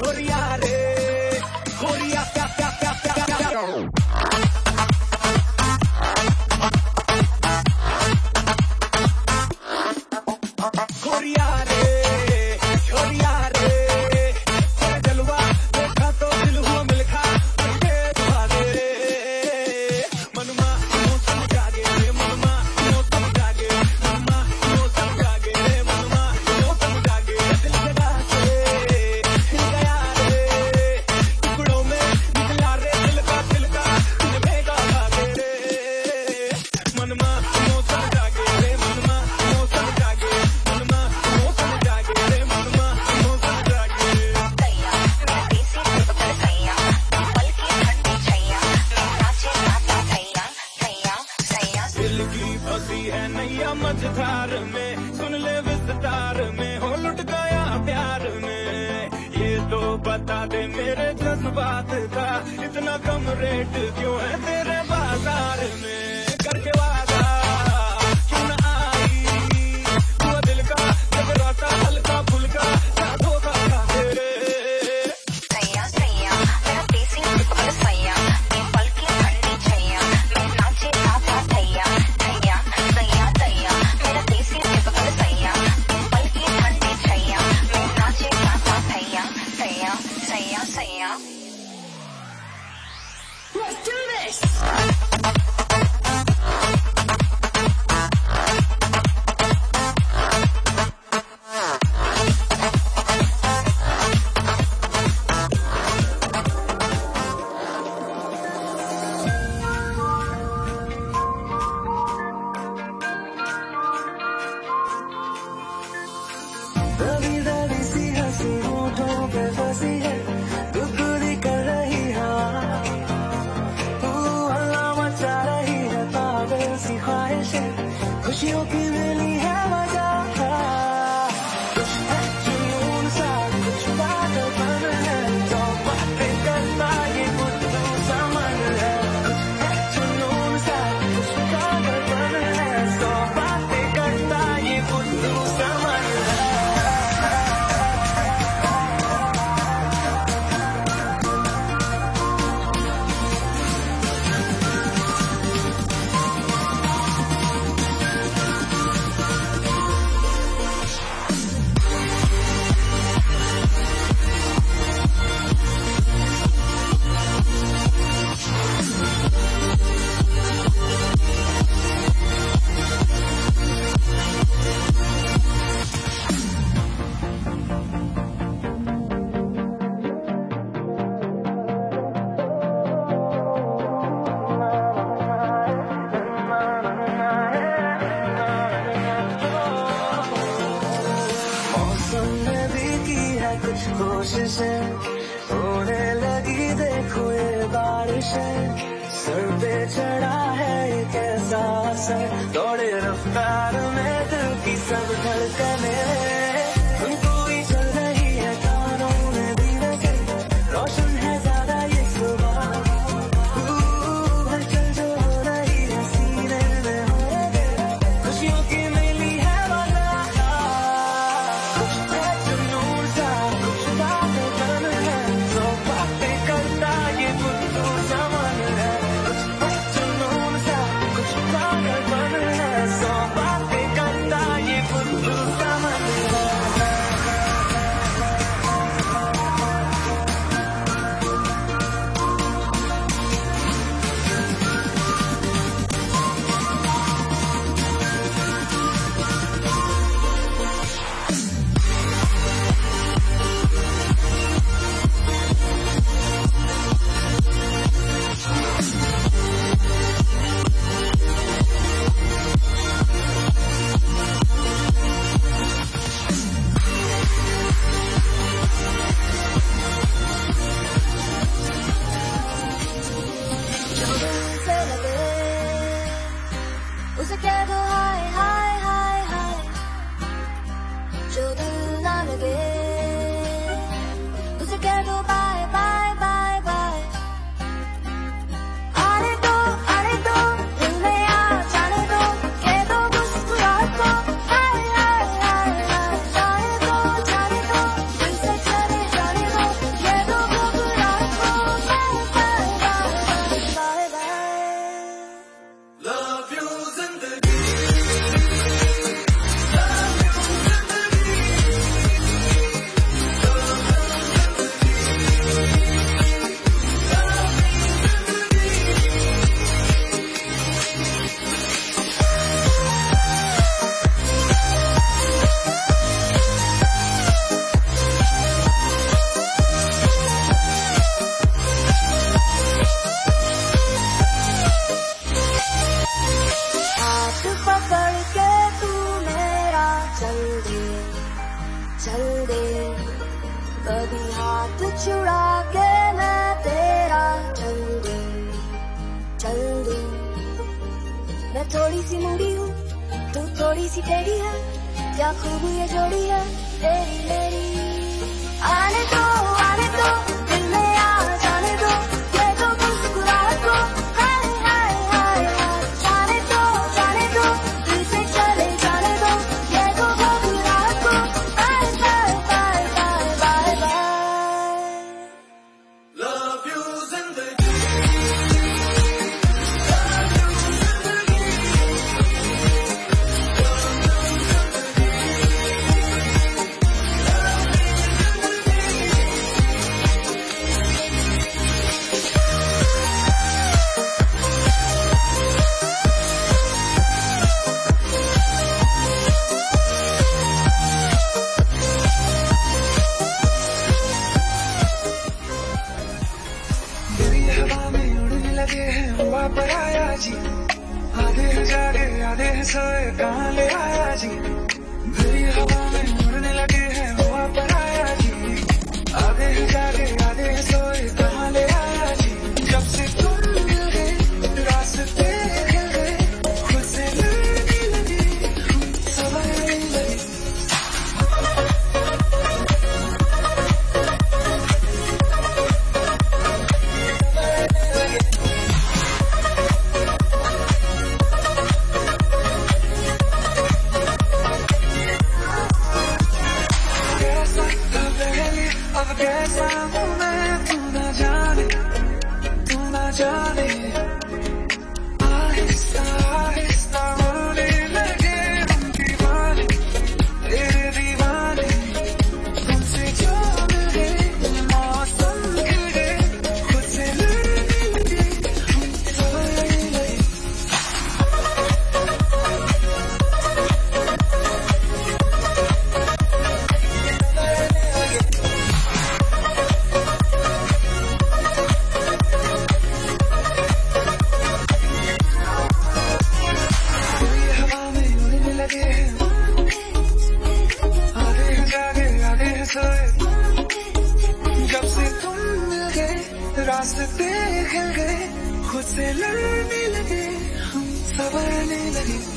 खोरिया रे खोरिया क्या क्या क्या क्या क्या खोरिया रे खोरिया रे तेरे जलवा देखा तो दिल हुआ मिलखा बंदे भागे रे मनमा मौसम जागे रे मनमा मौसम जागे मनमा मौसम जागे रे मनमा मौसम जागे दिल जगा से हिल गया रे टुकड़ों में निकला रे दिल का दिल भेगा भागे रे मनमा मौसम जागे रे मनमा मौसम जागे मनमा मौसम जागे रे मनमा मौसम जागे दैया मैं देसी पकड़ दैया पल की ठंडी छैया नाचे गाता दैया दैया दैया दिल की फंसी है नैया मझधार में सुन ले विस्तार में हो लुट गया प्यार में ये तो बता दे मेरे जज्बात का इतना कम रेट क्यों है तेरे बाजार में करके वादा क्यों न आई हुआ दिल का जगराता हल्का फुल्का क्या धोखा खा तेरे दैया दैया मैं देसी पकड़ दैया पल की ठंडी छैया नाचे गाता दैया दैया दैया दैया मेरा देसी पकड़ दैया पल की ठंडी छैया नाचे गाता दैया दैया दैया दैया Let's do this! दबी दबी सी हंसी होठों पे फंसी है गुदगुदी कर रही हवा हल्ला मचा रही है पागल सी ख्वाहिशें खुशियों की मिली है मजा कुछ है जुनून सा कुछ पागलपन है जो बातें करना ये बुद्धू सा मन है कुछ है जुनून सा कुछ पागलपन है जो बातें करना ये बुद्धू सा मन है मौसम ने भी की है कुछ कोशिशें होने लगी देखो ये बारिशें सर पे चढ़ा है एक ऐसा असर दौड़े रफ्तार में दिल की सब धड़कने उनको ही चल रही है कानों में भी नजर रोशन है ज्यादा ये सुबह हलचल जो हो रही है सीने में हो रही खुशियों की मिली है वजह कुछ है जुनून सा कुछ पागलपन है जो बातें करता ये बुद्धू सा मन है कुछ है जुनून सा कुछ पागलपन है जो बातें करता ये बुद्धू सा मन है छुड़ा के मैं तेरा चल दूं। मैं थोड़ी सी मूडी हूँ, तू थोड़ी सी टेढ़ी है, क्या खूब ये जोड़ी है तेरी मेरी। आने दो दिल में आ जाने दो, ये तो मुस्कुराहट को हाय हाय हाय हाय। जाने दो दिल से चले जाने दो, ये तो घबराहट को bye bye bye bye bye bye. Love you जिंदगी, हवा में उड़ने लगे हैं हुआ पर आया जी। आधे जागे आधे सोए कहाँ ले आया जी। मेरी हवा में उड़ने लगे हैं हुआ पर आया जी। आधे जागे आधे सोए कहाँ ले आया जी। जब से तुम मिल गए रास्ते खिल गए, खुद से लड़ने लगे हम संभलने लगे। अब कैसा हूँ मैं तू न जाने। आहिस्ता आहिस्ता होने लगे हम दीवाने, तेरे दीवाने। तुमसे जो मिल गए मौसम खिल गए, खुद से लड़ने लगे हम संभलने लगे। जब से तुम मिल गए रास्ते खिल गए, खुद से लड़ने लगे हम संभलने लगे।